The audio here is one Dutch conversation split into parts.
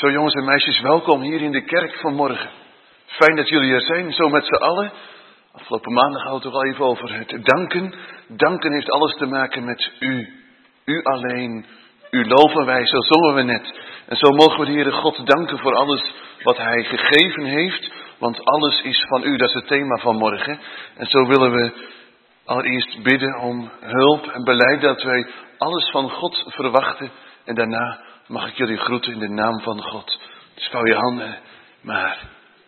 Zo jongens en meisjes, welkom hier in de kerk vanmorgen. Fijn dat jullie er zijn, zo met z'n allen. Afgelopen maandag hadden we het al even over het danken. Danken heeft alles te maken met u. U alleen. U loven wij, zo zongen we net. En zo mogen we de Heere God danken voor alles wat Hij gegeven heeft. Want alles is van u, dat is het thema van morgen. En zo willen we allereerst bidden om hulp en beleid dat wij alles van God verwachten. En daarna mag ik jullie groeten in de naam van God. Dus vouw je handen maar.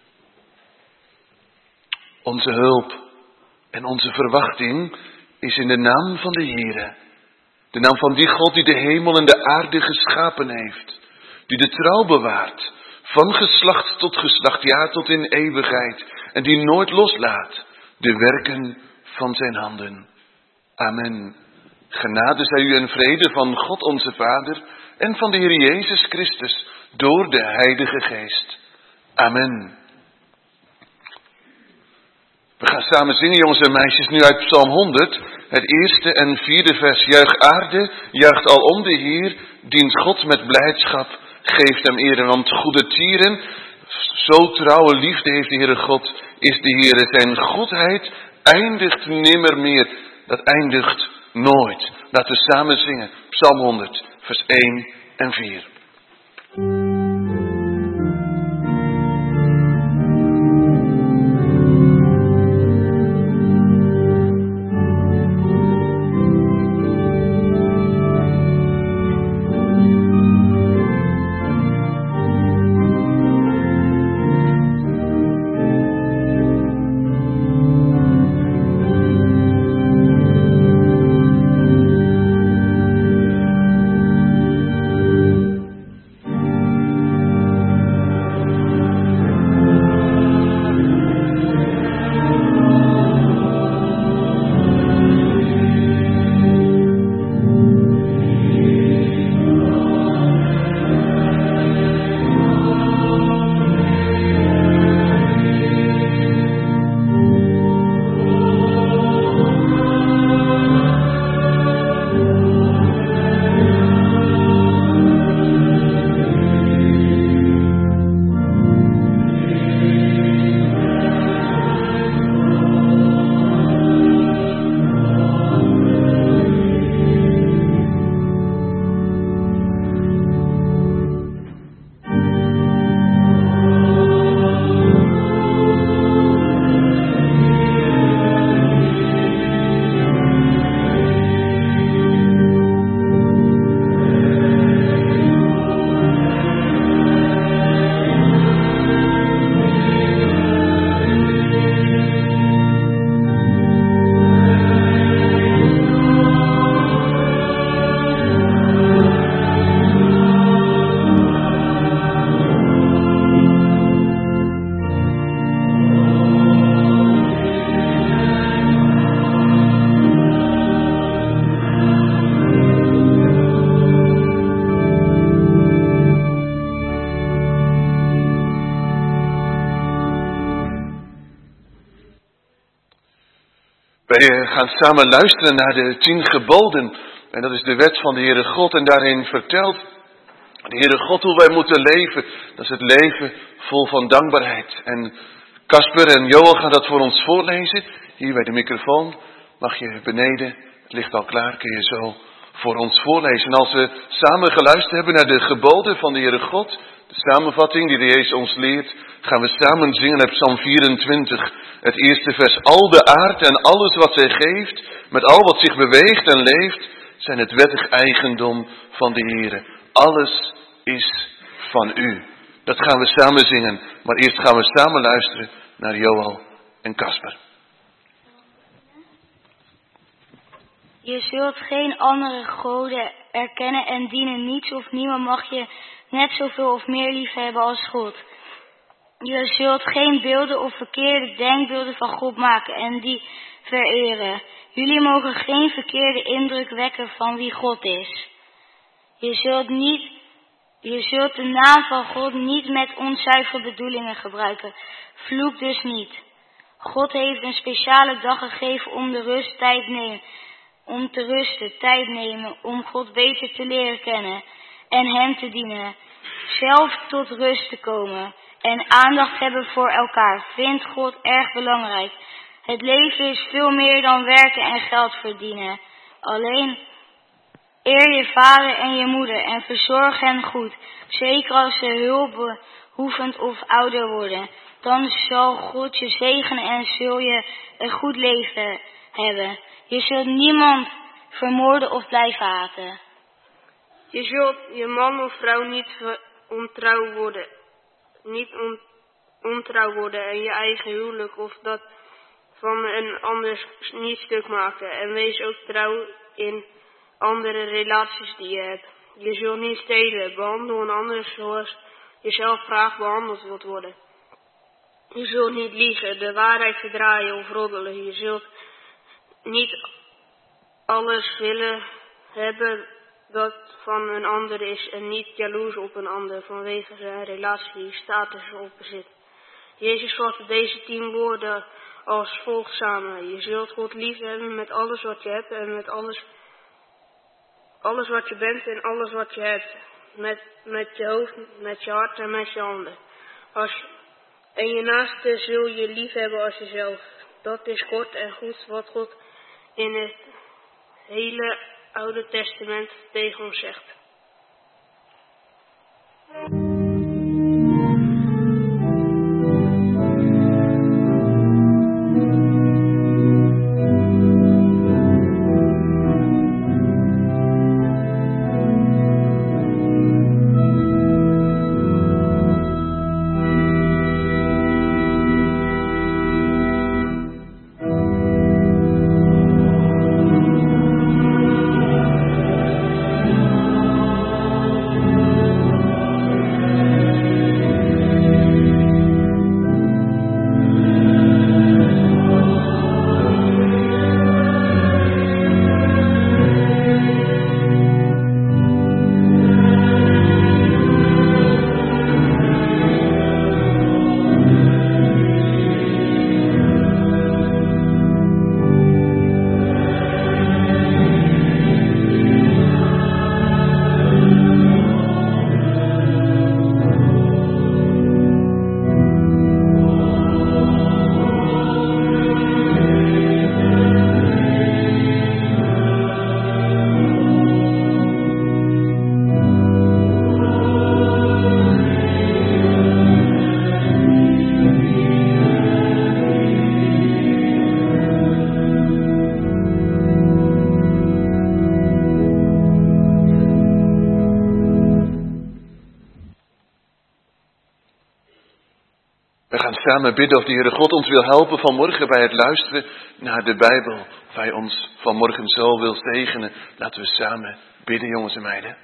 Onze hulp en onze verwachting is in de naam van de Heere. De naam van die God die de hemel en de aarde geschapen heeft. Die de trouw bewaart. Van geslacht tot geslacht, ja tot in eeuwigheid. En die nooit loslaat de werken van zijn handen. Amen. Genade zij u en vrede van God onze Vader en van de Heer Jezus Christus door de Heilige Geest. Amen. We gaan samen zingen, jongens en meisjes, nu uit Psalm 100, het eerste en vierde vers. Juich aarde, juicht alom de Heer, dient God met blijdschap, geeft hem eer. Want goede tieren, zo trouwe liefde heeft de Heere God, is de Heere. Zijn goedheid eindigt nimmer meer, dat eindigt nooit. Laten we samen zingen, Psalm 100, vers 1 en 4. Wij gaan samen luisteren naar de 10 geboden. En dat is de wet van de Heere God. En daarin vertelt de Heere God hoe wij moeten leven. Dat is het leven vol van dankbaarheid. En Casper en Joel gaan dat voor ons voorlezen. Hier bij de microfoon. Mag je beneden. Het ligt al klaar. Kun je zo voor ons voorlezen. En als we samen geluisterd hebben naar de geboden van de Heere God. De samenvatting die de Jezus ons leert. Gaan we samen zingen uit Psalm 24. Het eerste vers. Al de aard en alles wat zij geeft, met al wat zich beweegt en leeft, zijn het wettig eigendom van de Heere. Alles is van u. Dat gaan we samen zingen. Maar eerst gaan we samen luisteren naar Joel en Casper. Je zult geen andere goden erkennen en dienen. Niets of niemand mag je net zoveel of meer lief hebben als God. Je zult geen beelden of verkeerde denkbeelden van God maken en die vereren. Jullie mogen geen verkeerde indruk wekken van wie God is. Je zult de naam van God niet met onzuivere bedoelingen gebruiken. Vloek dus niet. God heeft een speciale dag gegeven om de rust tijd nemen. Om te rusten, tijd nemen, om God beter te leren kennen en hem te dienen. zelf tot rust te komen en aandacht hebben voor elkaar vindt God erg belangrijk. Het leven is veel meer dan werken en geld verdienen. Alleen eer je vader en je moeder en verzorg hen goed, zeker als ze hulpbehoevend of ouder worden. Dan zal God je zegenen en zul je een goed leven hebben. Je zult niemand vermoorden of blijven haten. Je zult je man of vrouw niet ontrouw worden en je eigen huwelijk of dat van een ander niet stuk maken. En wees ook trouw in andere relaties die je hebt. Je zult niet stelen, behandel een ander zoals jezelf graag behandeld wilt worden. Je zult niet liegen, de waarheid verdraaien of roddelen. Je zult niet alles willen hebben dat van een ander is en niet jaloers op een ander vanwege zijn relatie, status of bezit. Jezus vatte deze 10 woorden als volgt samen. Je zult God lief hebben met alles wat je hebt en met alles wat je bent en alles wat je hebt. Met je hoofd, met je hart en met je handen. En je naaste zul je lief hebben als jezelf. Dat is kort en goed wat God in het hele Oude Testament tegen ons zegt. Samen bidden of de Heere God ons wil helpen vanmorgen bij het luisteren naar de Bijbel. Of Hij ons vanmorgen zo wil zegenen. Laten we samen bidden, jongens en meiden.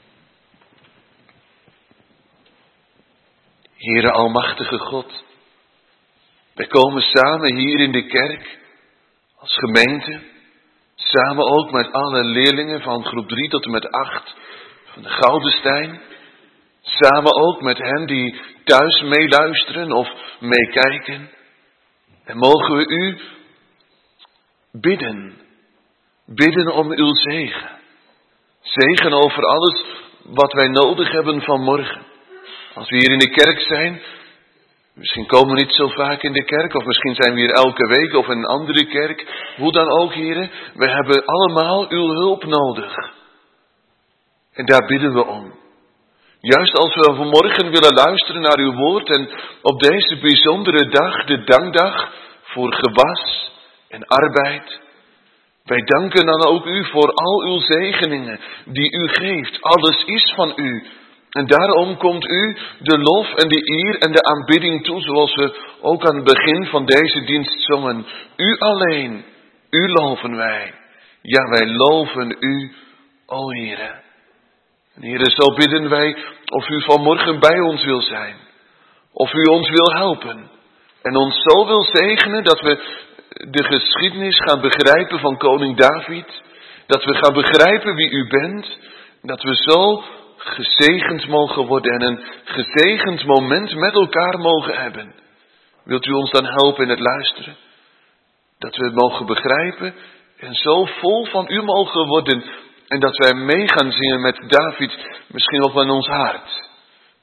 Heere almachtige God. Wij komen samen hier in de kerk. Als gemeente. Samen ook met alle leerlingen van groep 3 tot en met 8 van de Goudenstein. Samen ook met hen die thuis meeluisteren of meekijken. En mogen we u bidden. Bidden om uw zegen. Zegen over alles wat wij nodig hebben vanmorgen. Als we hier in de kerk zijn. Misschien komen we niet zo vaak in de kerk. Of misschien zijn we hier elke week of in een andere kerk. Hoe dan ook, heren. We hebben allemaal uw hulp nodig. En daar bidden we om. Juist als we vanmorgen willen luisteren naar uw woord en op deze bijzondere dag, de dankdag, voor gewas en arbeid. Wij danken dan ook u voor al uw zegeningen die u geeft. Alles is van u. En daarom komt u de lof en de eer en de aanbidding toe, zoals we ook aan het begin van deze dienst zongen. U alleen, u loven wij. Ja, wij loven u, o Heere. En Heere, zo bidden wij of u vanmorgen bij ons wil zijn. Of u ons wil helpen. En ons zo wil zegenen dat we de geschiedenis gaan begrijpen van koning David. Dat we gaan begrijpen wie u bent. Dat we zo gezegend mogen worden en een gezegend moment met elkaar mogen hebben. Wilt u ons dan helpen in het luisteren? Dat we het mogen begrijpen en zo vol van u mogen worden. En dat wij mee gaan zingen met David, misschien ook in ons hart.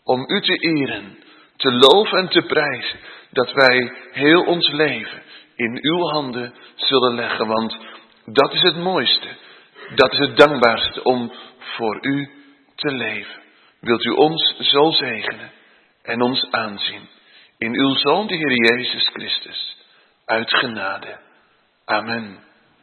om u te eren, te loven en te prijzen, dat wij heel ons leven in uw handen zullen leggen. Want dat is het mooiste, dat is het dankbaarste om voor u te leven. Wilt u ons zo zegenen en ons aanzien in uw Zoon, de Heer Jezus Christus, uit genade. Amen.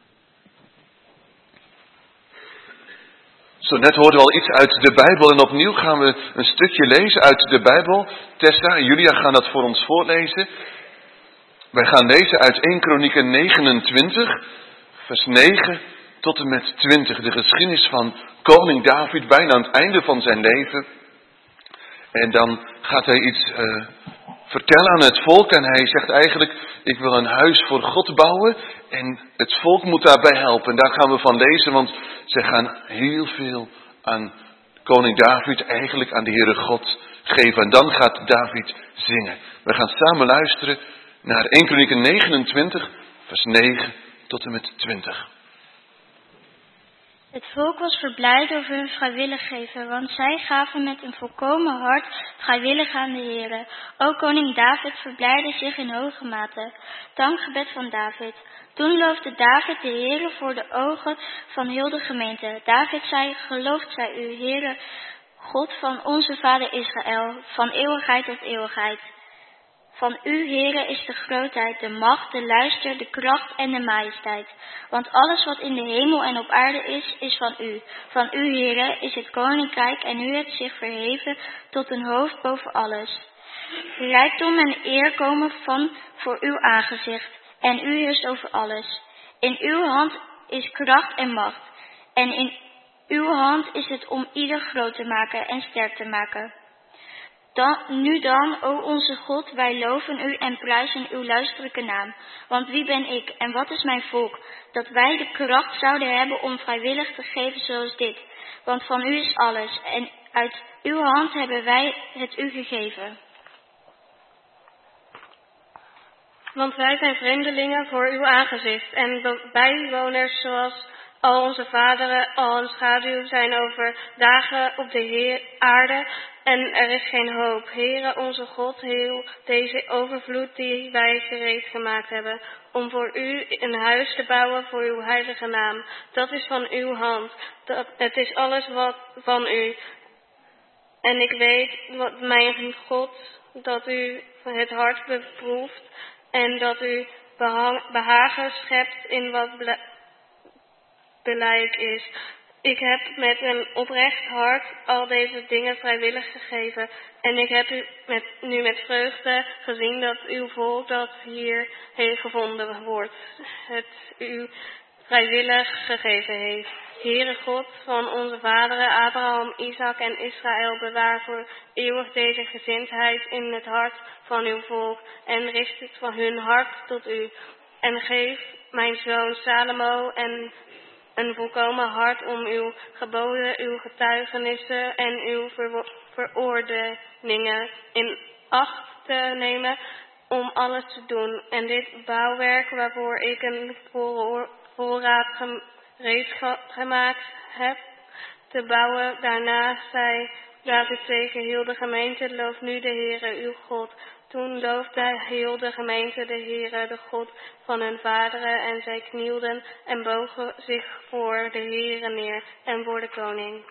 Zo net hoorden we al iets uit de Bijbel en opnieuw gaan we een stukje lezen uit de Bijbel. Tessa en Julia gaan dat voor ons voorlezen. Wij gaan lezen uit 1 Kronieken 29, vers 9 tot en met 20. De geschiedenis van koning David, bijna aan het einde van zijn leven. En dan gaat hij iets vertellen aan het volk en hij zegt eigenlijk, ik wil een huis voor God bouwen en het volk moet daarbij helpen. En daar gaan we van lezen, want ze gaan heel veel aan koning David, eigenlijk aan de Heere God geven. En dan gaat David zingen. We gaan samen luisteren naar 1 Kronieken 29, vers 9 tot en met 20. Het volk was verblijd over hun vrijwillig geven, want zij gaven met een volkomen hart vrijwillig aan de Heere. Ook koning David verblijdde zich in hoge mate. Dankgebed van David. Toen loofde David de Heere voor de ogen van heel de gemeente. David zei, geloofd zij u, Heere, God van onze vader Israël, van eeuwigheid tot eeuwigheid. Van u, Heere, is de grootheid, de macht, de luister, de kracht en de majesteit. Want alles wat in de hemel en op aarde is van u. Van u, Heere, is het koninkrijk en u hebt zich verheven tot een hoofd boven alles. Rijkdom en eer komen van voor uw aangezicht en u heerst over alles. In uw hand is kracht en macht. En in uw hand is het om ieder groot te maken en sterk te maken. Nu dan, o onze God, wij loven u en prijzen uw luisterlijke naam. Want wie ben ik en wat is mijn volk, dat wij de kracht zouden hebben om vrijwillig te geven zoals dit. Want van u is alles en uit uw hand hebben wij het u gegeven. Want wij zijn vreemdelingen voor uw aangezicht en bijwoners zoals al onze vaderen, al een schaduw zijn over dagen op de aarde en er is geen hoop. Heere onze God, heel deze overvloed die wij gereed gemaakt hebben, om voor u een huis te bouwen voor uw heilige naam. Dat is van uw hand, het is alles wat van u. En ik weet, mijn God, dat u het hart beproeft en dat u behagen schept in wat belijk is. Ik heb met een oprecht hart al deze dingen vrijwillig gegeven. En ik heb nu met vreugde gezien dat uw volk dat hier heeft gevonden wordt. Het u vrijwillig gegeven heeft. Heere God van onze vaderen Abraham, Isaac en Israël, bewaar voor eeuwig deze gezindheid in het hart van uw volk. En richt het van hun hart tot u. En geef mijn zoon Salomo en een volkomen hart om uw geboden, uw getuigenissen en uw verordeningen in acht te nemen om alles te doen. En dit bouwwerk waarvoor ik een voorraad gereed gemaakt heb te bouwen. Daarna zei David tegen heel de gemeente, loof nu de Heere uw God. Toen loofde heel de gemeente de Heere, de God van hun vaderen, en zij knielden en bogen zich voor de Heere neer en voor de koning.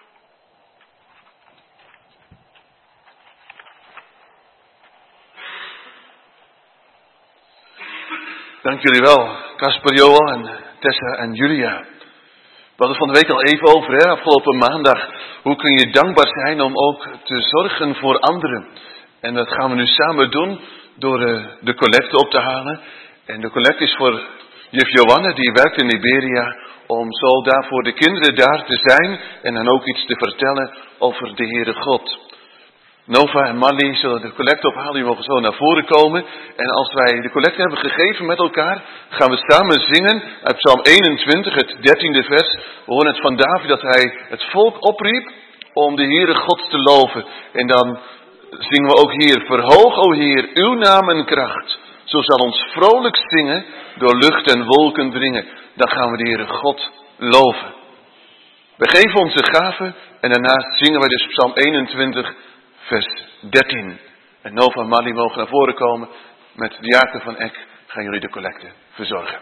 Dank jullie wel, Casper, Joel en Tessa en Julia. We hadden van de week al even over, afgelopen maandag. Hoe kun je dankbaar zijn om ook te zorgen voor anderen? En dat gaan we nu samen doen door de collecte op te halen. En de collecte is voor juf Johanne, die werkt in Liberia, om zo daar voor de kinderen daar te zijn en dan ook iets te vertellen over de Heere God. Nova en Marley zullen de collecte ophalen, die mogen zo naar voren komen. En als wij de collecte hebben gegeven met elkaar, gaan we samen zingen uit Psalm 21, het 13e vers. We horen het van David dat hij het volk opriep om de Heere God te loven. En dan zingen we ook hier, verhoog, o Heer, uw naam en kracht. Zo zal ons vrolijk zingen, door lucht en wolken dringen. Dan gaan we de Heere God loven. We geven onze gaven en daarna zingen wij dus Psalm 21, vers 13. En Nova en Mali mogen naar voren komen. Met de diaken van Eck gaan jullie de collecte verzorgen.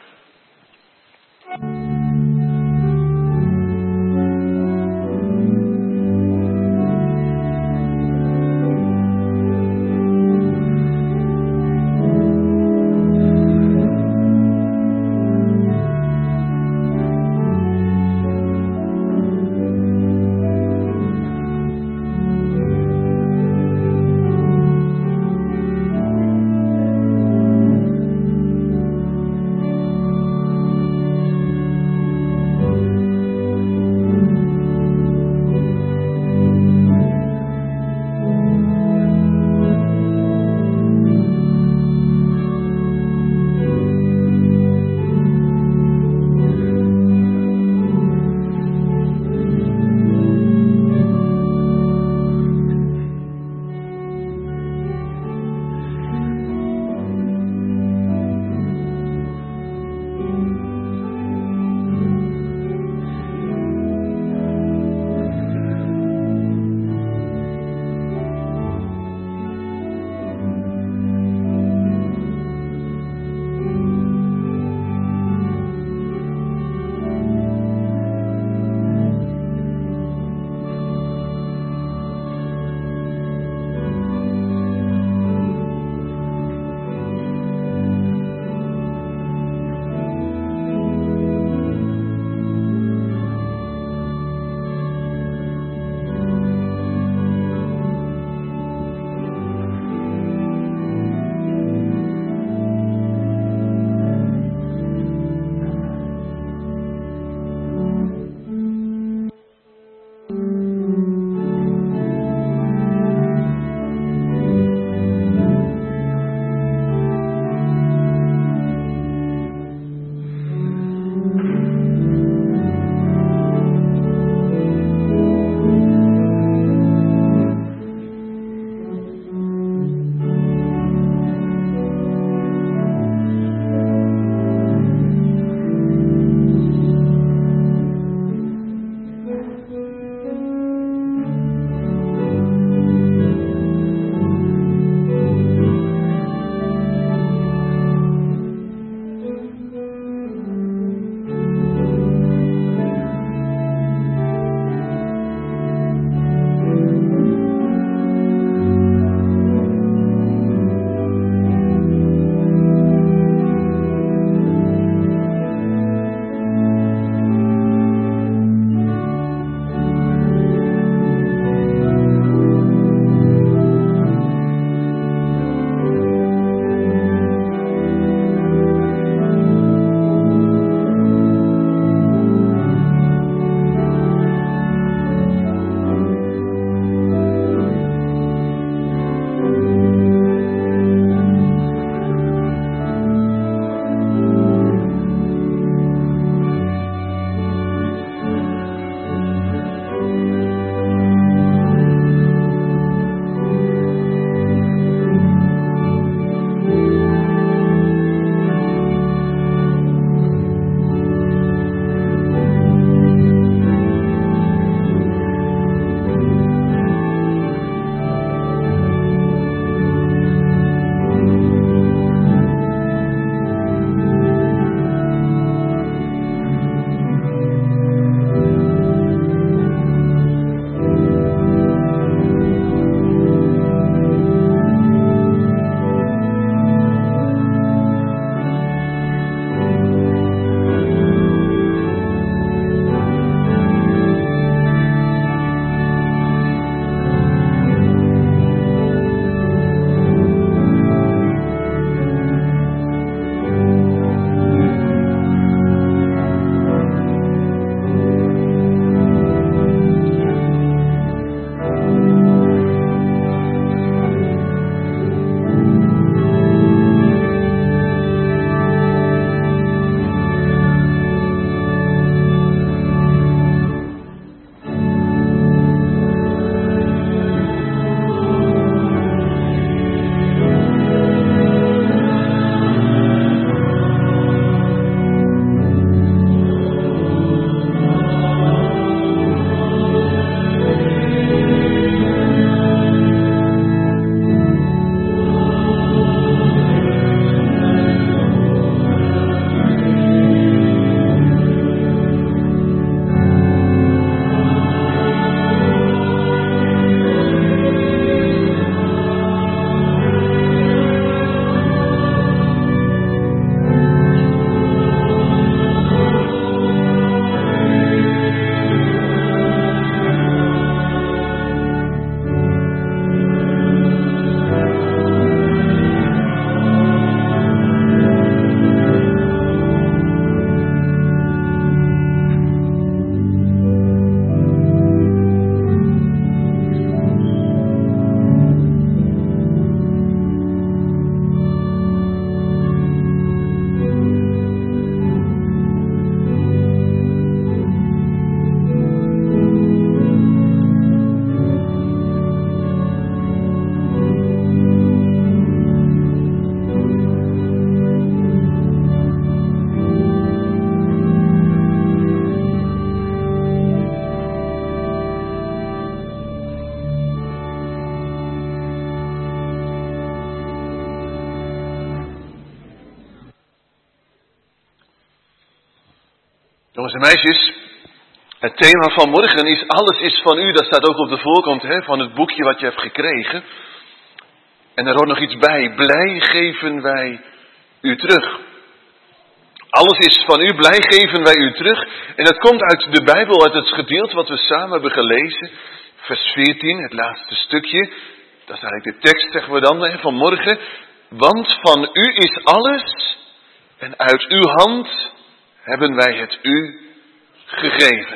Jongens en meisjes, het thema van morgen is alles is van u. Dat staat ook op de voorkant van het boekje wat je hebt gekregen. En er hoort nog iets bij. Blij geven wij u terug. Alles is van u, blij geven wij u terug. En dat komt uit de Bijbel, uit het gedeelte wat we samen hebben gelezen. Vers 14, het laatste stukje. Dat is eigenlijk de tekst, zeggen we dan, van morgen. Want van u is alles en uit uw hand hebben wij het u gegeven.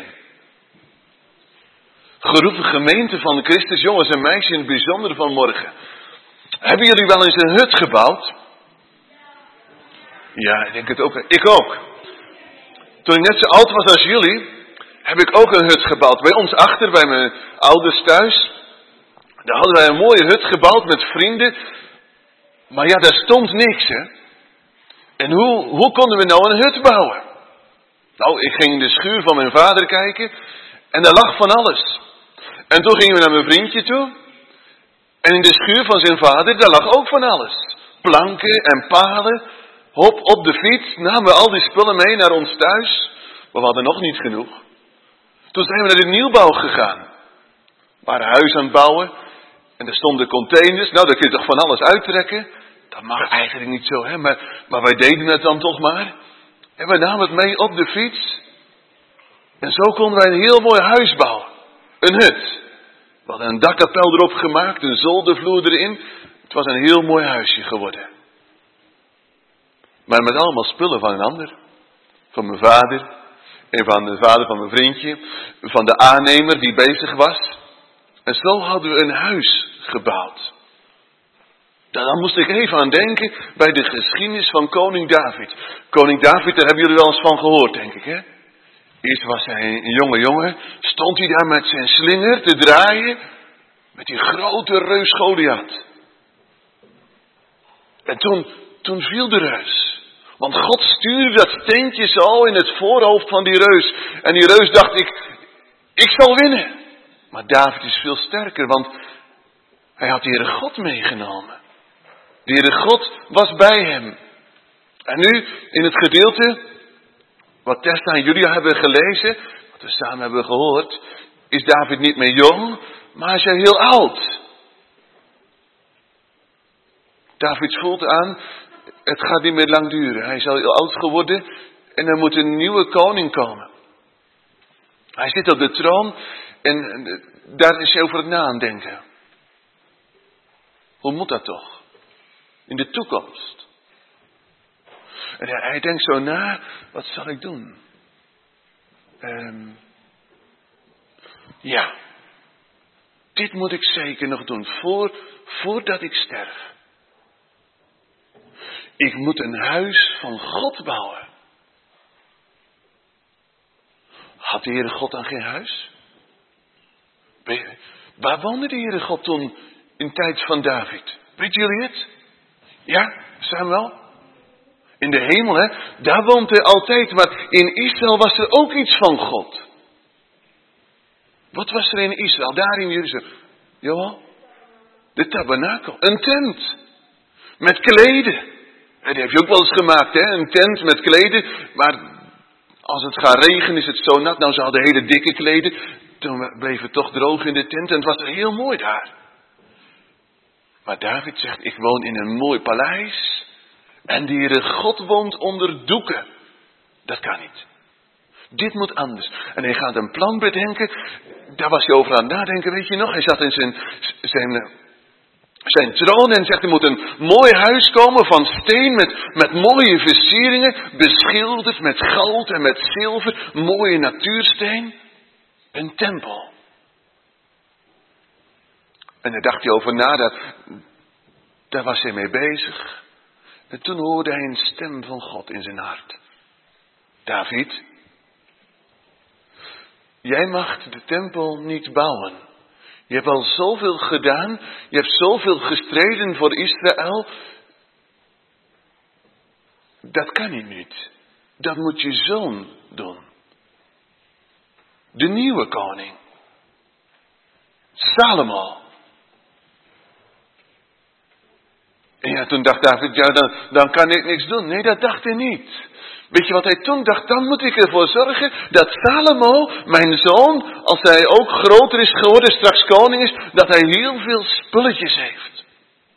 Geroepen gemeente van Christus, jongens en meisjes, in het bijzonder van morgen. Hebben jullie wel eens een hut gebouwd? Ja, ik denk het ook. Ik ook. Toen ik net zo oud was als jullie, heb ik ook een hut gebouwd. Bij ons achter, bij mijn ouders thuis. Daar hadden wij een mooie hut gebouwd met vrienden. Maar ja, daar stond niks, hè. En hoe konden we nou een hut bouwen? Nou, ik ging in de schuur van mijn vader kijken. En daar lag van alles. En toen gingen we naar mijn vriendje toe. En in de schuur van zijn vader, daar lag ook van alles. Planken en palen. Hop, op de fiets namen we al die spullen mee naar ons thuis. Maar we hadden nog niet genoeg. Toen zijn we naar de nieuwbouw gegaan. We waren huis aan het bouwen. En er stonden containers. Nou, daar kun je toch van alles uittrekken. Dat mag eigenlijk niet zo, hè. Maar wij deden het dan toch maar. En we namen het mee op de fiets. En zo konden wij een heel mooi huis bouwen. Een hut. We hadden een dakkapel erop gemaakt. Een zoldervloer erin. Het was een heel mooi huisje geworden. Maar met allemaal spullen van een ander. Van mijn vader. En van de vader van mijn vriendje. Van de aannemer die bezig was. En zo hadden we een huis gebouwd. Daar moest ik even aan denken bij de geschiedenis van koning David. Koning David, daar hebben jullie wel eens van gehoord, denk ik, hè? Eerst was hij een jonge jongen. Stond hij daar met zijn slinger te draaien. Met die grote reus Goliath. En toen viel de reus. Want God stuurde dat steentje zo in het voorhoofd van die reus. En die reus dacht, ik zal winnen. Maar David is veel sterker, want hij had de Heere God meegenomen. De Heere God was bij hem. En nu, in het gedeelte, wat Tessa en Julia hebben gelezen, wat we samen hebben gehoord, is David niet meer jong, maar hij is heel oud. David voelt aan, het gaat niet meer lang duren. Hij is al heel oud geworden en er moet een nieuwe koning komen. Hij zit op de troon en daar is hij over het nadenken. Hoe moet dat toch? In de toekomst. En hij denkt zo na, wat zal ik doen? Ja, dit moet ik zeker nog doen, voordat ik sterf. Ik moet een huis van God bouwen. Had de Heere God dan geen huis? Waar woonde de Heere God toen in tijd van David? Weten jullie het? Ja, Samuel? In de hemel, hè? Daar woont hij altijd. Maar in Israël was er ook iets van God. Wat was er in Israël? Daar in Jeruzalem. Johan? De tabernakel. Een tent. Met kleden. Die heb je ook wel eens gemaakt, hè? Een tent met kleden. Maar als het gaat regenen is het zo nat. Nou, ze hadden hele dikke kleden. Toen bleef het toch droog in de tent. En het was heel mooi daar. Maar David zegt, ik woon in een mooi paleis. En de Heere God woont onder doeken. Dat kan niet. Dit moet anders. En hij gaat een plan bedenken. Daar was hij over aan het nadenken, weet je nog. Hij zat in zijn troon en zegt, er moet een mooi huis komen van steen met mooie versieringen. Beschilderd met goud en met zilver. Mooie natuursteen. Een tempel. En daar dacht hij over na, daar was hij mee bezig. En toen hoorde hij een stem van God in zijn hart. David, jij mag de tempel niet bouwen. Je hebt al zoveel gedaan, je hebt zoveel gestreden voor Israël. Dat kan je niet. Dat moet je zoon doen. De nieuwe koning. Salomo. En ja, toen dacht David, ja, dan kan ik niks doen. Nee, dat dacht hij niet. Weet je wat hij toen dacht? Dan moet ik ervoor zorgen dat Salomo, mijn zoon, als hij ook groter is geworden, straks koning is, dat hij heel veel spulletjes heeft.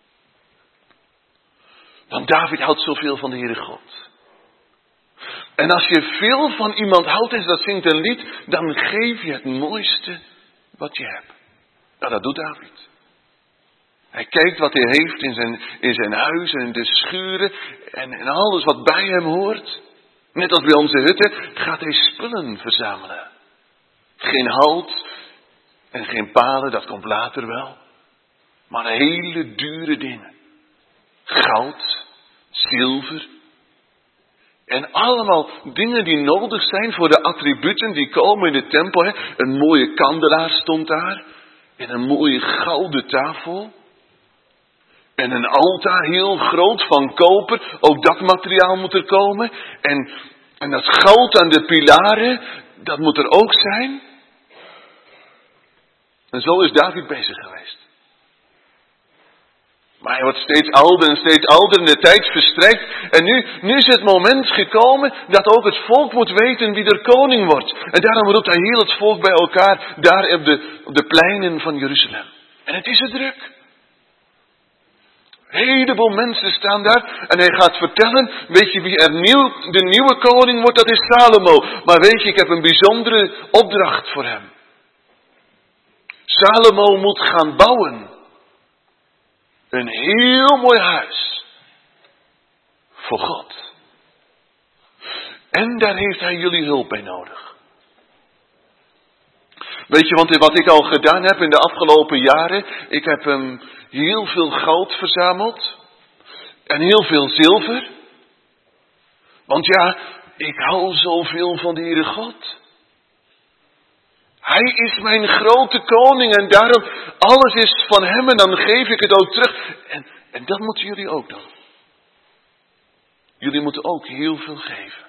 Want David houdt zoveel van de Heere God. En als je veel van iemand houdt en dat zingt een lied, dan geef je het mooiste wat je hebt. Nou, dat doet David. Hij kijkt wat hij heeft in zijn huis en in de schuren en alles wat bij hem hoort. Net als bij onze hutten gaat hij spullen verzamelen. Geen hout en geen palen, dat komt later wel. Maar hele dure dingen. Goud, zilver. En allemaal dingen die nodig zijn voor de attributen die komen in de tempel. Hè. Een mooie kandelaar stond daar. En een mooie gouden tafel. En een altaar heel groot van koper. Ook dat materiaal moet er komen. En dat goud aan de pilaren, dat moet er ook zijn. En zo is David bezig geweest. Maar hij wordt steeds ouder en steeds ouder en de tijd verstrijkt. En nu is het moment gekomen dat ook het volk moet weten wie er koning wordt. En daarom roept hij heel het volk bij elkaar daar op de pleinen van Jeruzalem. En het is er druk. Een heleboel mensen staan daar en hij gaat vertellen, weet je wie de nieuwe koning wordt, dat is Salomo. Maar weet je, ik heb een bijzondere opdracht voor hem. Salomo moet gaan bouwen. Een heel mooi huis. Voor God. En daar heeft hij jullie hulp bij nodig. Weet je, want wat ik al gedaan heb in de afgelopen jaren, ik heb heel veel goud verzameld. En heel veel zilver. Want ja, ik hou zoveel van de Heere God. Hij is mijn grote koning en daarom alles is van hem en dan geef ik het ook terug. En dat moeten jullie ook doen. Jullie moeten ook heel veel geven.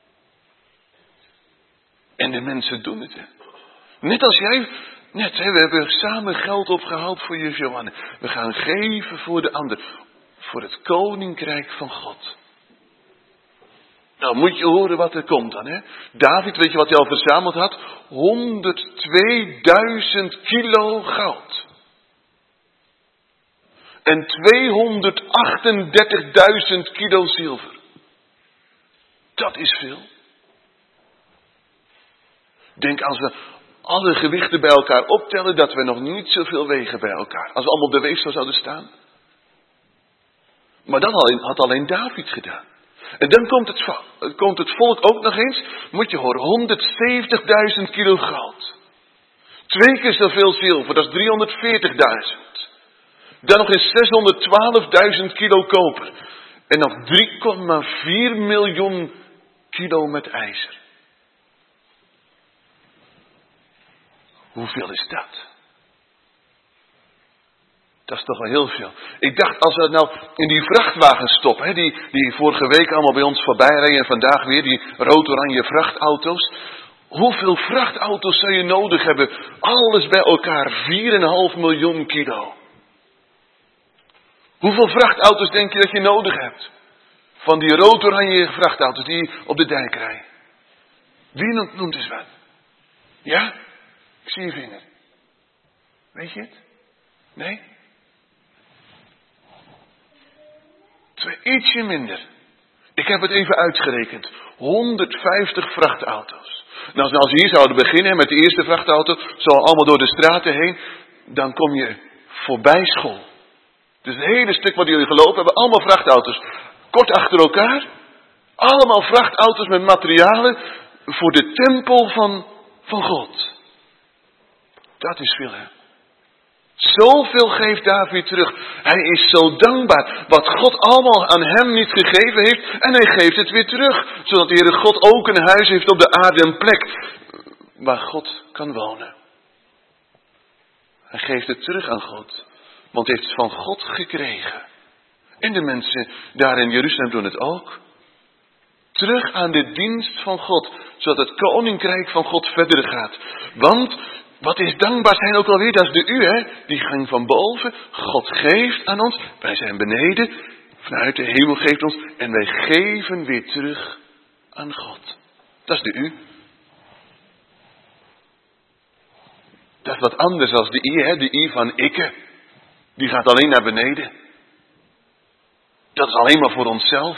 En de mensen doen het. Hè. Net als jij, we hebben samen geld opgehaald voor juf Johanne. We gaan geven voor de ander. Voor het koninkrijk van God. Nou moet je horen wat er komt dan. Hè? David, weet je wat hij al verzameld had? 102.000 kilo goud. En 238.000 kilo zilver. Dat is veel. Denk als we alle gewichten bij elkaar optellen, dat we nog niet zoveel wegen bij elkaar. Als we allemaal op de weegschaal zouden staan. Maar dat had alleen David gedaan. En dan komt het volk ook nog eens, moet je horen, 170.000 kilo goud. 2 keer zoveel zilver, dat is 340.000. Dan nog eens 612.000 kilo koper. En nog 3,4 miljoen kilo met ijzer. Hoeveel is dat? Dat is toch wel heel veel. Ik dacht, als we het nou in die vrachtwagens stoppen, hè, die vorige week allemaal bij ons voorbij rijden en vandaag weer, die rood-oranje vrachtauto's. Hoeveel vrachtauto's zou je nodig hebben? Alles bij elkaar, 4,5 miljoen kilo. Hoeveel vrachtauto's denk je dat je nodig hebt? Van die rood-oranje vrachtauto's die op de dijk rijden. Wie noemt eens wat? Ja? Ik zie je vinger. Weet je het? Nee? Ietsje minder. Ik heb het even uitgerekend. 150 vrachtauto's. Nou, als we hier zouden beginnen met de eerste vrachtauto, zo allemaal door de straten heen, dan kom je voorbij school. Dus het hele stuk wat jullie gelopen hebben, allemaal vrachtauto's. Kort achter elkaar. Allemaal vrachtauto's met materialen voor de tempel van God. Dat is veel, hè. Zoveel geeft David terug. Hij is zo dankbaar. Wat God allemaal aan hem niet gegeven heeft. En hij geeft het weer terug. Zodat de Heere God ook een huis heeft op de aarde. Een plek waar God kan wonen. Hij geeft het terug aan God. Want hij heeft het van God gekregen. En de mensen daar in Jeruzalem doen het ook. Terug aan de dienst van God. Zodat het koninkrijk van God verder gaat. Want Wat is dankbaar zijn ook alweer? Dat is de U, hè? Die ging van boven. God geeft aan ons. Wij zijn beneden. Vanuit de hemel geeft ons. En wij geven weer terug aan God. Dat is de U. Dat is wat anders dan de I, hè? De I van ikke. Die gaat alleen naar beneden. Dat is alleen maar voor onszelf.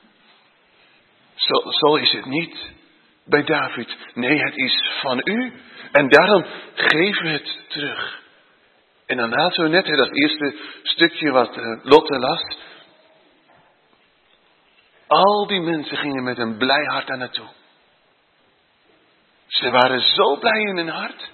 Zo is het niet bij David. Nee, het is van u. En daarom geven we het terug. En dan laten we net, dat eerste stukje wat Lotte las. Al die mensen gingen met een blij hart daar naartoe. Ze waren zo blij in hun hart.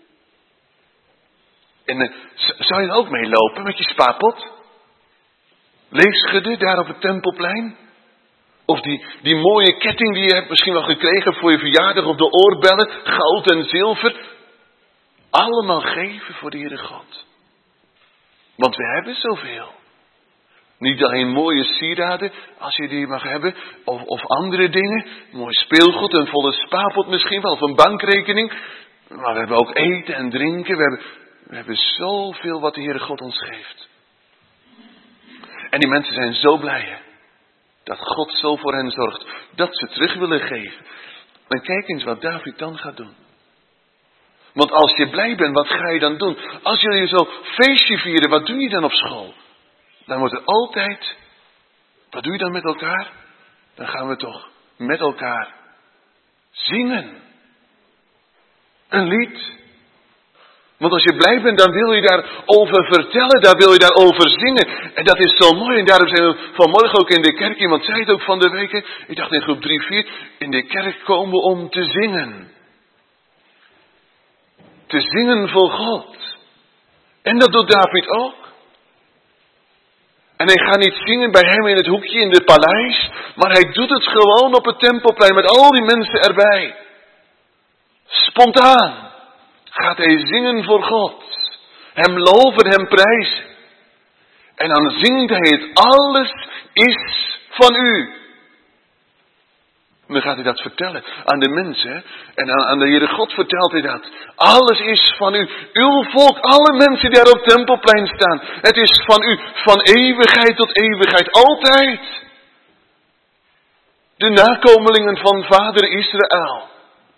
En zou je er ook mee lopen met je spaarpot? Leegschudden daar op het Tempelplein? Of die mooie ketting die je hebt misschien wel gekregen voor je verjaardag, of de oorbellen, goud en zilver. Allemaal geven voor de Heere God. Want we hebben zoveel. Niet alleen mooie sieraden, als je die mag hebben, of andere dingen. Mooi speelgoed, een volle spaarpot misschien wel, of een bankrekening. Maar we hebben ook eten en drinken. We hebben zoveel wat de Heere God ons geeft. En die mensen zijn zo blij, hè? Dat God zo voor hen zorgt. Dat ze terug willen geven. En kijk eens wat David dan gaat doen. Want als je blij bent, wat ga je dan doen? Als jullie zo feestje vieren, wat doe je dan op school? Dan wordt er altijd... Wat doe je dan met elkaar? Dan gaan we toch met elkaar zingen. Een lied. Want als je blij bent, dan wil je daarover vertellen, dan wil je daarover zingen. En dat is zo mooi. En daarom zijn we vanmorgen ook in de kerk. Iemand zei het ook van de week. Ik dacht in groep 3, 4. In de kerk komen we om te zingen. Te zingen voor God. En dat doet David ook. En hij gaat niet zingen bij hem in het hoekje in het paleis. Maar hij doet het gewoon op het Tempelplein met al die mensen erbij. Spontaan. Gaat hij zingen voor God. Hem loven, hem prijzen. En dan zingt hij het. Alles is van u. En dan gaat hij dat vertellen aan de mensen. Hè? En aan de Heere God vertelt hij dat. Alles is van u. Uw volk, alle mensen die daar op het Tempelplein staan. Het is van u. Van eeuwigheid tot eeuwigheid. Altijd. De nakomelingen van vader Israël.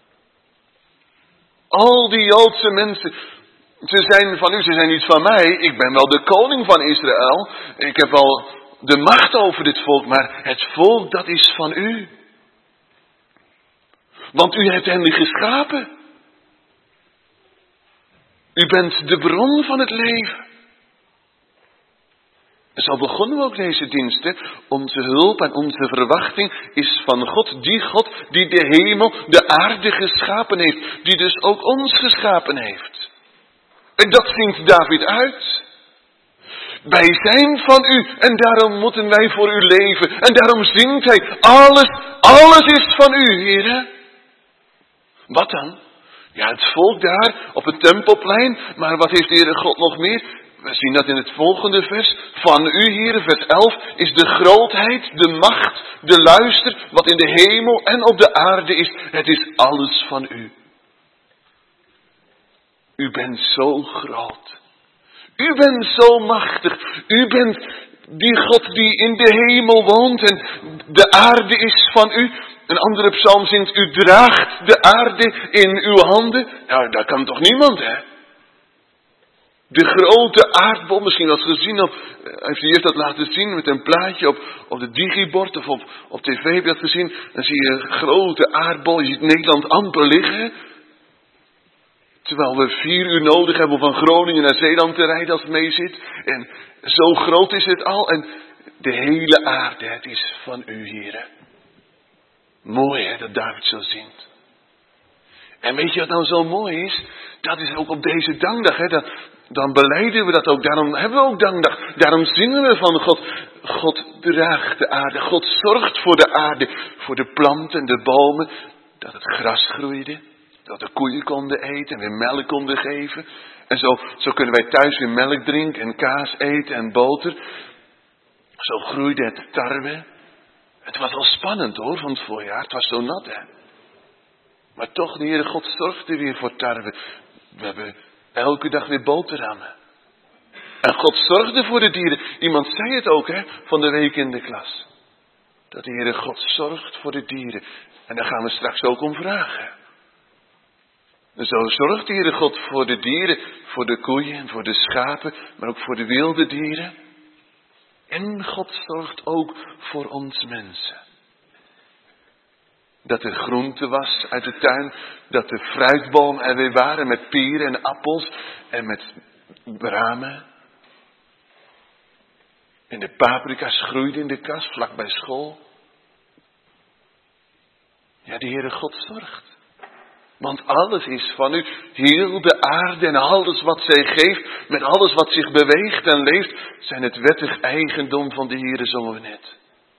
Al die Joodse mensen, ze zijn van u, ze zijn niet van mij. Ik ben wel de koning van Israël. Ik heb wel de macht over dit volk, maar het volk dat is van u. Want u hebt hen geschapen. U bent de bron van het leven. En zo begonnen we ook deze diensten. Onze hulp en onze verwachting is van God die de hemel, de aarde geschapen heeft. Die dus ook ons geschapen heeft. En dat zingt David uit. Wij zijn van u en daarom moeten wij voor u leven. En daarom zingt hij, alles is van u, Heere. Wat dan? Ja, het volk daar op het Tempelplein. Maar wat heeft de Heere God nog meer? We zien dat in het volgende vers. Van u, Heere, vers 11, is de grootheid, de macht, de luister, wat in de hemel en op de aarde is. Het is alles van u. U bent zo groot. U bent zo machtig. U bent die God die in de hemel woont en de aarde is van u. Een andere psalm zingt, u draagt de aarde in uw handen. Nou, dat kan toch niemand, hè? De grote aardbol, misschien wel eens gezien, heeft hij eerst dat laten zien met een plaatje op de digibord of op tv heb je dat gezien. Dan zie je een grote aardbol, je ziet Nederland amper liggen. Terwijl we 4 uur nodig hebben om van Groningen naar Zeeland te rijden als het mee zit. En zo groot is het al. En de hele aarde, het is van u, Heere. Mooi, hè, dat David zo zingt. En weet je wat nou zo mooi is? Dat is ook op deze dankdag, hè. Dan belijden we dat ook. Daarom hebben we ook dankdag. Daarom zingen we van God. God draagt de aarde. God zorgt voor de aarde. Voor de planten en de bomen. Dat het gras groeide. Dat de koeien konden eten en weer melk konden geven. En zo kunnen wij thuis weer melk drinken en kaas eten en boter. Zo groeide het tarwe. Het was wel spannend hoor van het voorjaar. Het was zo nat hè. Maar toch, de Heere God zorgde weer voor tarwe. We hebben elke dag weer boterhammen. En God zorgde voor de dieren. Iemand zei het ook, van de week in de klas. Dat de Heere God zorgt voor de dieren. En daar gaan we straks ook om vragen. En zo zorgt de Heere God voor de dieren, voor de koeien en voor de schapen, maar ook voor de wilde dieren. En God zorgt ook voor ons mensen. Dat er groente was uit de tuin, dat de fruitbomen er weer waren met peren en appels en met bramen. En de paprika's groeiden in de kas, vlak bij school. Ja, de Heere God zorgt. Want alles is van u. Heel de aarde en alles wat zij geeft, met alles wat zich beweegt en leeft, zijn het wettig eigendom van de Heere, zongen we net.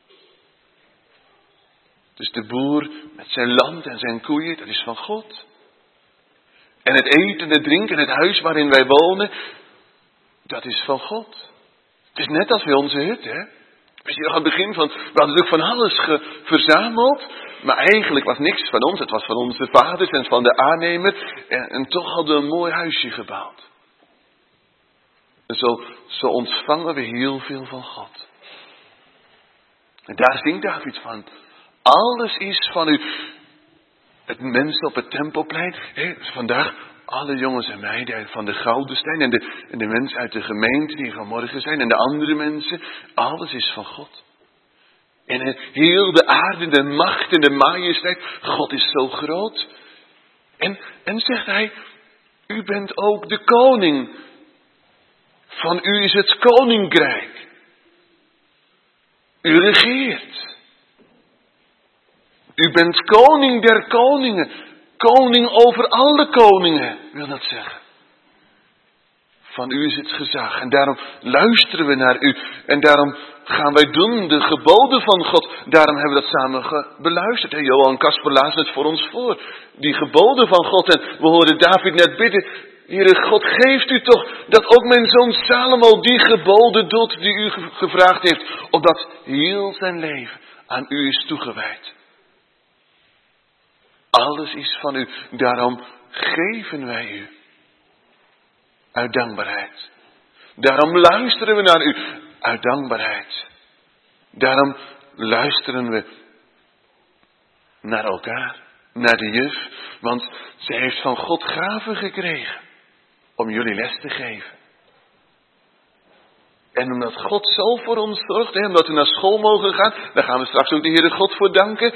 Dus de boer met zijn land en zijn koeien, dat is van God. En het eten en het drinken en het huis waarin wij wonen, dat is van God. Het is net als bij onze hut, Weet je nog aan het begin van, we hadden ook van alles verzameld, maar eigenlijk was niks van ons. Het was van onze vaders en van de aannemer. En toch hadden we een mooi huisje gebouwd. En zo ontvangen we heel veel van God. En daar zingt David van. Alles is van u. Het mensen op het Tempelplein. Vandaag alle jongens en meiden van de Goudenstein. En de mensen uit de gemeente die vanmorgen zijn. En de andere mensen. Alles is van God. En heel de aarde, de macht en de majesteit. God is zo groot. En zegt hij. U bent ook de koning. Van u is het koninkrijk. U regeert. U bent koning der koningen. Koning over alle koningen, wil dat zeggen. Van u is het gezag. En daarom luisteren we naar u. En daarom gaan wij doen de geboden van God. Daarom hebben we dat samen beluisterd. En Johan Kasper las het voor ons voor. Die geboden van God. En we hoorden David net bidden. Heere God, geeft u toch dat ook mijn zoon Salomo die geboden doet die u gevraagd heeft. Opdat heel zijn leven aan u is toegewijd. Alles is van u. Daarom geven wij u. Uit dankbaarheid. Daarom luisteren we naar u. Uit dankbaarheid. Daarom luisteren we naar elkaar. Naar de juf. Want zij heeft van God gaven gekregen. Om jullie les te geven. En omdat God zo voor ons zorgt. En omdat we naar school mogen gaan. Daar gaan we straks ook de Heere God voor danken.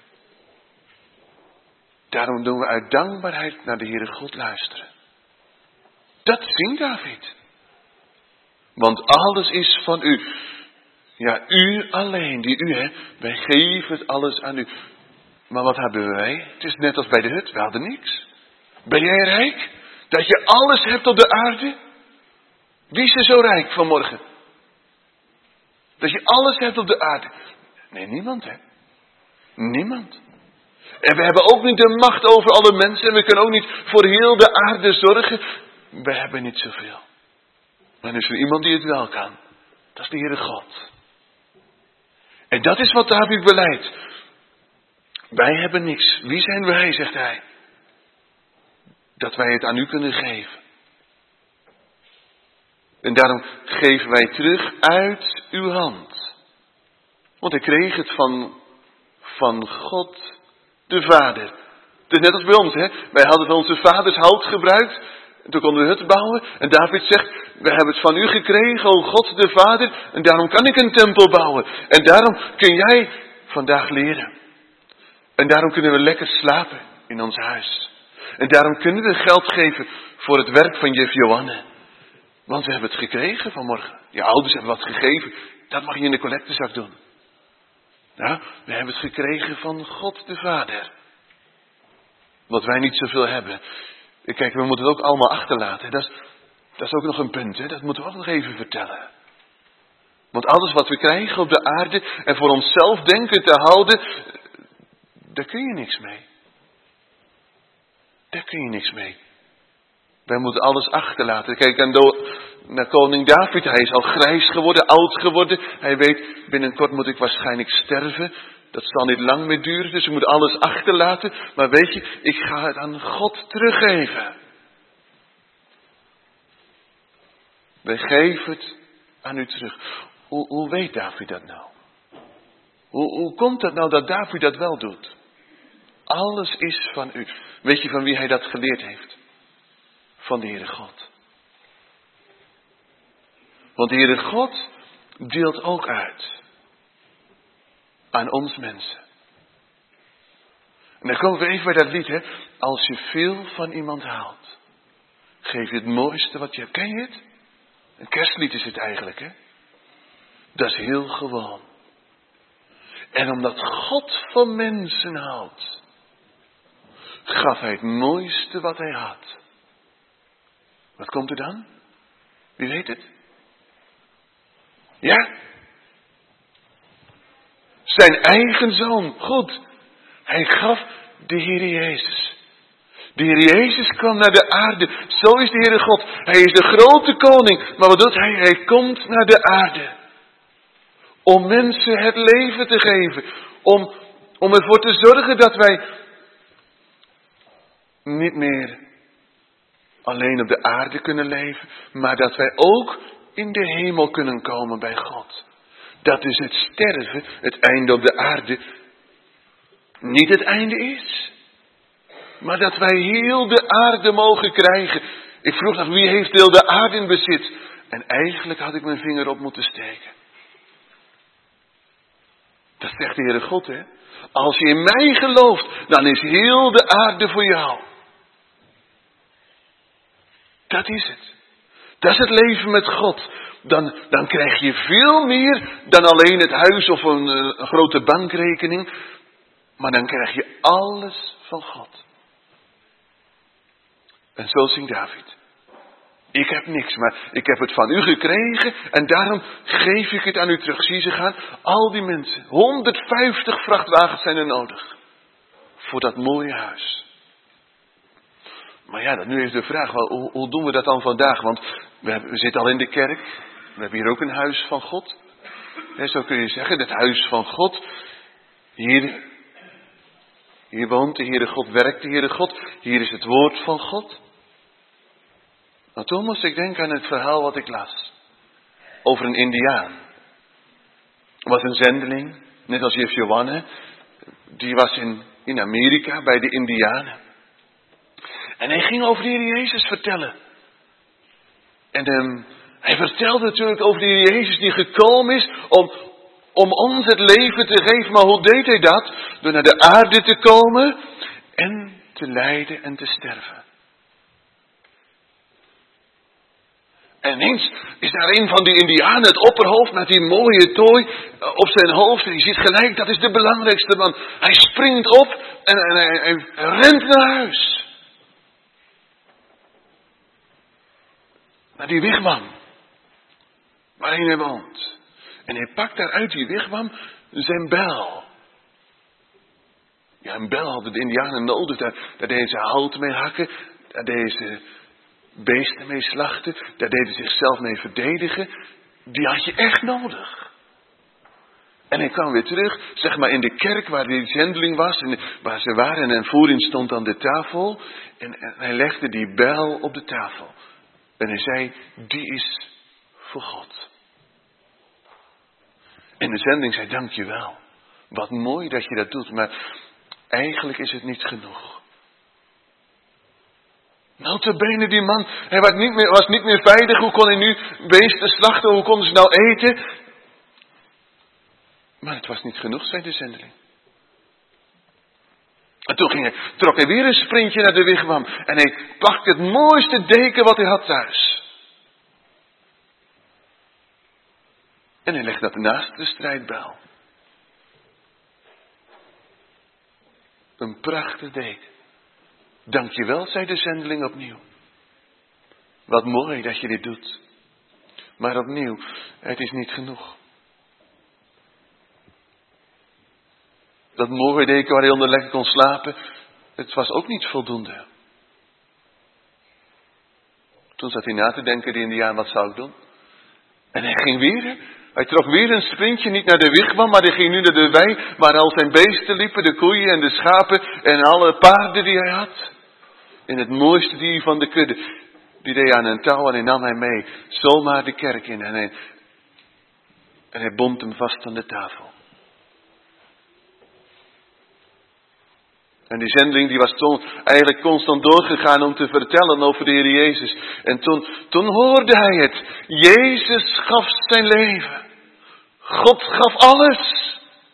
Daarom doen we uit dankbaarheid naar de Heere God luisteren. Dat zingt David. Want alles is van u. Ja, u alleen, die u, wij geven het alles aan u. Maar wat hebben wij? Het is net als bij de hut, we hadden niks. Ben jij rijk? Dat je alles hebt op de aarde? Wie is er zo rijk vanmorgen? Dat je alles hebt op de aarde? Nee, niemand, Niemand. En we hebben ook niet de macht over alle mensen. En we kunnen ook niet voor heel de aarde zorgen. We hebben niet zoveel. Maar er is er iemand die het wel kan. Dat is de Heere God. En dat is wat David beleidt. Wij hebben niks. Wie zijn wij, zegt hij. Dat wij het aan u kunnen geven. En daarom geven wij terug uit uw hand. Want hij kreeg het van God de Vader. Het is net als bij ons, Wij hadden van onze vaders hout gebruikt. En toen konden we hut bouwen. En David zegt, we hebben het van u gekregen, o God de Vader. En daarom kan ik een tempel bouwen. En daarom kun jij vandaag leren. En daarom kunnen we lekker slapen in ons huis. En daarom kunnen we geld geven voor het werk van juf Johanne. Want we hebben het gekregen vanmorgen. Je ouders hebben wat gegeven. Dat mag je in de collectezak doen. Ja, we hebben het gekregen van God de Vader. Wat wij niet zoveel hebben. Kijk, we moeten het ook allemaal achterlaten. Dat is ook nog een punt. Dat moeten we ook nog even vertellen. Want alles wat we krijgen op de aarde en voor onszelf denken te houden, daar kun je niks mee. Daar kun je niks mee. Wij moeten alles achterlaten. Kijk naar koning David. Hij is al grijs geworden, oud geworden. Hij weet, binnenkort moet ik waarschijnlijk sterven. Dat zal niet lang meer duren, dus ik moet alles achterlaten. Maar weet je, ik ga het aan God teruggeven. Wij geven het aan u terug. Hoe weet David dat nou? Hoe komt het nou dat David dat wel doet? Alles is van u. Weet je van wie hij dat geleerd heeft? Van de Heere God. Want de Heere God deelt ook uit aan ons mensen. En dan komen we even bij dat lied, hè. Als je veel van iemand houdt, geef je het mooiste wat je hebt. Ken je het? Een kerstlied is het eigenlijk, hè. Dat is heel gewoon. En omdat God van mensen houdt, gaf hij het mooiste wat hij had. Wat komt er dan? Wie weet het? Ja? Zijn eigen zoon. Goed. Hij gaf de Heer Jezus. De Heer Jezus kwam naar de aarde. Zo is de Heere God. Hij is de grote koning. Maar wat doet hij? Hij komt naar de aarde. Om mensen het leven te geven. Om ervoor te zorgen dat wij niet meer alleen op de aarde kunnen leven. Maar dat wij ook in de hemel kunnen komen bij God. Dat dus het sterven, het einde op de aarde, niet het einde is. Maar dat wij heel de aarde mogen krijgen. Ik vroeg nog, wie heeft heel de aarde in bezit? En eigenlijk had ik mijn vinger op moeten steken. Dat zegt de Heere God, hè. Als je in mij gelooft, dan is heel de aarde voor jou. Dat is het. Dat is het leven met God. Dan krijg je veel meer dan alleen het huis of een grote bankrekening. Maar dan krijg je alles van God. En zo zingt David. Ik heb niks, maar ik heb het van u gekregen en daarom geef ik het aan u terug. Zie ze gaan, al die mensen, 150 vrachtwagens zijn er nodig. Voor dat mooie huis. Maar ja, dan nu is de vraag, hoe doen we dat dan vandaag? Want we zitten al in de kerk, we hebben hier ook een huis van God. En zo kun je zeggen, het huis van God. Hier woont de Heere God, werkt de Heere God. Hier is het woord van God. Nou, toen moest ik denken aan het verhaal wat ik las. Over een Indiaan. Er was een zendeling, net als juf Johanne. Die was in Amerika bij de Indianen. En hij ging over de Heer Jezus vertellen. En hij vertelde natuurlijk over de Heer Jezus die gekomen is om ons het leven te geven. Maar hoe deed hij dat? Door naar de aarde te komen en te lijden en te sterven. En ineens is daar een van die Indianen, het opperhoofd met die mooie tooi op zijn hoofd. En je ziet gelijk, dat is de belangrijkste man. Hij springt op en hij rent naar huis. Naar die wigwam. Waarin hij woont. En hij pakt daar uit die wigwam zijn bijl. Ja, een bijl hadden de Indianen nodig. Daar deden ze hout mee hakken. Daar deden ze beesten mee slachten. Daar deden ze zichzelf mee verdedigen. Die had je echt nodig. En hij kwam weer terug, zeg maar in de kerk waar die zendeling was. En waar ze waren. En voorin stond aan de tafel. En hij legde die bijl op de tafel. En hij zei, die is voor God. En de zendeling zei, dankjewel. Wat mooi dat je dat doet, maar eigenlijk is het niet genoeg. Notabene die man, hij was niet meer veilig. Hoe kon hij nu beesten slachten? Hoe konden ze nou eten? Maar het was niet genoeg, zei de zendeling. En toen trok hij weer een sprintje naar de wigwam. En hij pakte het mooiste deken wat hij had thuis. En hij legde dat naast de strijdbijl. Een prachtig deken. Dankjewel, zei de zendeling opnieuw. Wat mooi dat je dit doet. Maar opnieuw, het is niet genoeg. Dat mooie deken waar hij onder lekker kon slapen, het was ook niet voldoende. Toen zat hij na te denken, die Indiaan, wat zou ik doen? En hij trok weer een sprintje, niet naar de wigwam, maar hij ging nu naar de wei, waar al zijn beesten liepen, de koeien en de schapen en alle paarden die hij had. En het mooiste dier van de kudde. die deed aan een touw en hij nam hem mee. Zomaar de kerk in en hij bond hem vast aan de tafel. En die zendeling die was toen eigenlijk constant doorgegaan om te vertellen over de Heer Jezus. En toen hoorde hij het. Jezus gaf zijn leven. God gaf alles.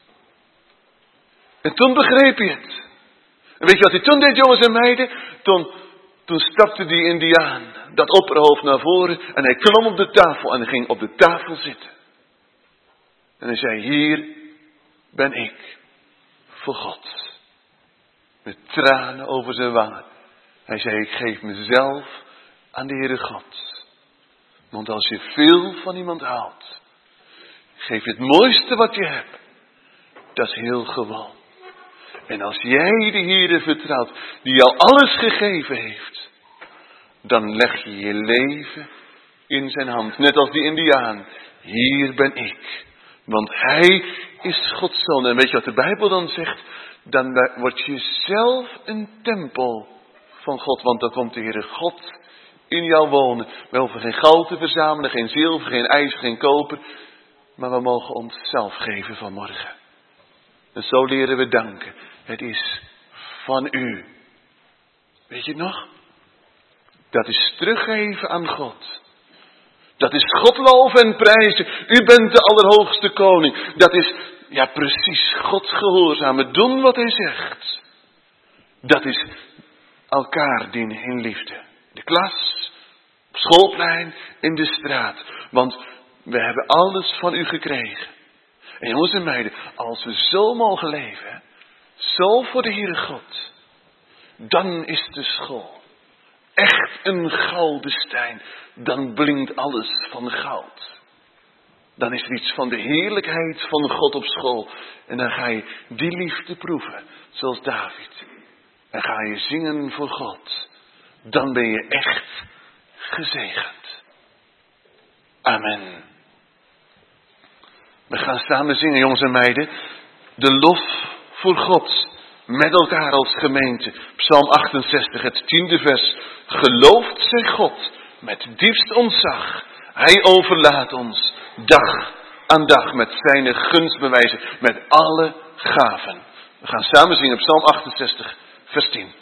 En toen begreep hij het. En weet je wat hij toen deed, jongens en meiden? Toen stapte die Indiaan dat opperhoofd naar voren en hij klom op de tafel en hij ging op de tafel zitten. En hij zei, hier ben ik voor God. Met tranen over zijn wangen. Hij zei, ik geef mezelf aan de Heere God. Want als je veel van iemand houdt, geef je het mooiste wat je hebt. Dat is heel gewoon. En als jij de Heere vertrouwt, die jou alles gegeven heeft, dan leg je je leven in zijn hand. Net als die Indiaan. Hier ben ik. Want hij is Gods zoon. En weet je wat de Bijbel dan zegt? Dan word je zelf een tempel van God. Want dan komt de Heere God in jou wonen. We hoeven geen goud te verzamelen, geen zilver, geen ijzer, geen koper. Maar we mogen onszelf geven vanmorgen. En zo leren we danken. Het is van u. Weet je het nog? Dat is teruggeven aan God. Dat is God loven en prijzen. U bent de allerhoogste koning. Dat is, ja precies, God gehoorzamen. Doen wat hij zegt. Dat is elkaar dienen in liefde. De klas, op schoolplein, in de straat. Want we hebben alles van u gekregen. En jongens en meiden, als we zo mogen leven, zo voor de Heere God, dan is de school echt een gouden steen. Dan blinkt alles van goud. Dan is er iets van de heerlijkheid van God op school. En dan ga je die liefde proeven, zoals David. En ga je zingen voor God. Dan ben je echt gezegend. Amen. We gaan samen zingen, jongens en meiden. De lof voor God. Met elkaar als gemeente. Psalm 68, het 10e vers. Gelooft zij God met diepst ontzag. Hij overlaat ons dag aan dag met zijn gunstbewijzen. Met alle gaven. We gaan samen zingen, Psalm 68, vers 10.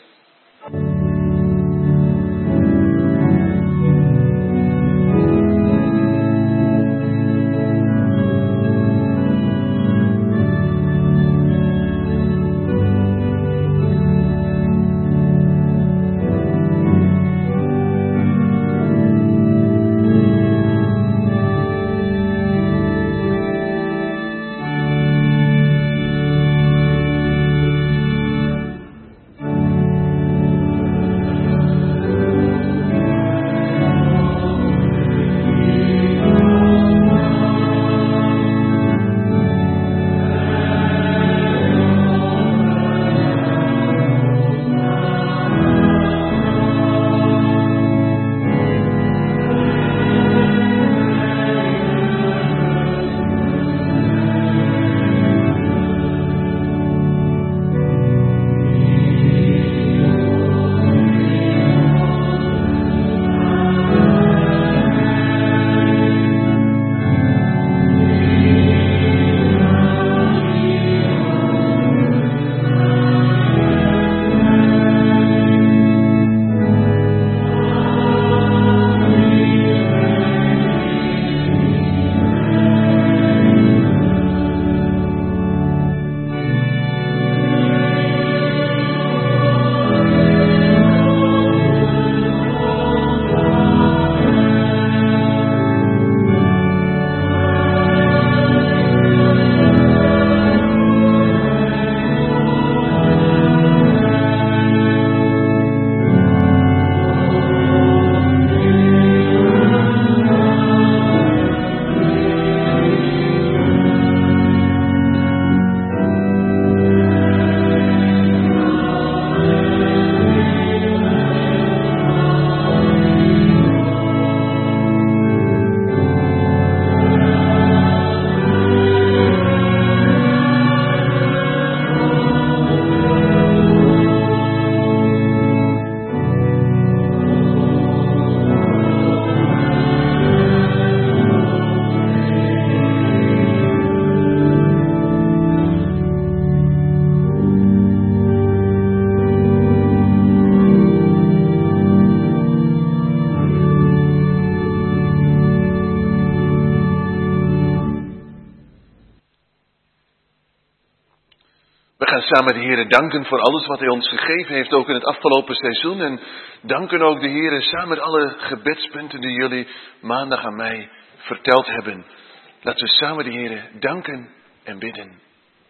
samen de Heere danken voor alles wat Hij ons gegeven heeft, ook in het afgelopen seizoen. En danken ook de Heere samen met alle gebedspunten die jullie maandag aan mij verteld hebben. Laten we samen de Heere danken en bidden.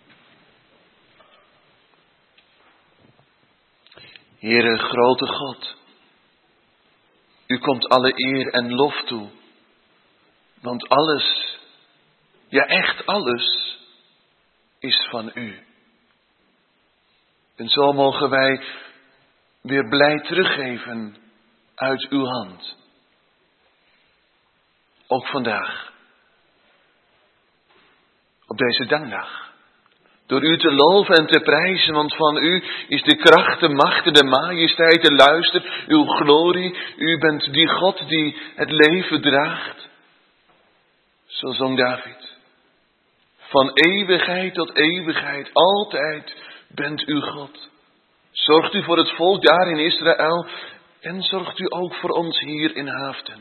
Heere, grote God, U komt alle eer en lof toe. Want alles, ja echt alles, is van U. En zo mogen wij weer blij teruggeven uit Uw hand. Ook vandaag. Op deze dankdag. Door U te loven en te prijzen, want van U is de kracht, de macht en de majesteit, de luister, Uw glorie. U bent die God die het leven draagt. Zo zong David. Van eeuwigheid tot eeuwigheid, altijd bent U God. Zorgt U voor het volk daar in Israël en zorgt U ook voor ons hier in Haaften.